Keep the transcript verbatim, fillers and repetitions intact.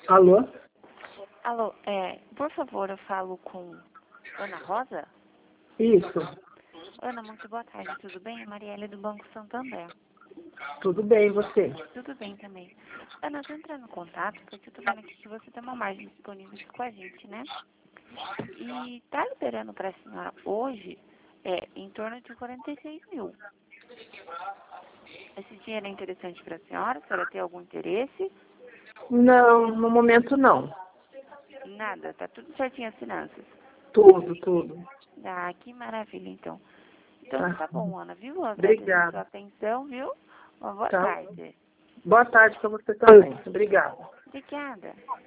Alô? Alô, é, por favor, eu falo com Ana Rosa? Isso. Ana, muito boa tarde, tudo bem? É Marielle do Banco Santander. Tudo bem, e você? Tudo bem também. Ana, eu tô entrando em contato porque eu tô vendo aqui que você tem uma margem disponível aqui com a gente, né? E tá liberando pra senhora hoje é, em torno de quarenta e seis mil. Esse dinheiro é interessante pra senhora? A senhora tem algum interesse? Não, no momento não. Nada, tá tudo certinho as finanças. Tudo, tudo. Ah, que maravilha, então. Então Tá. tá bom, Ana, viu? Eu agradeço a sua Obrigada. atenção, viu? Uma boa Tá. tarde. Boa tarde para você também. Obrigada. Obrigada.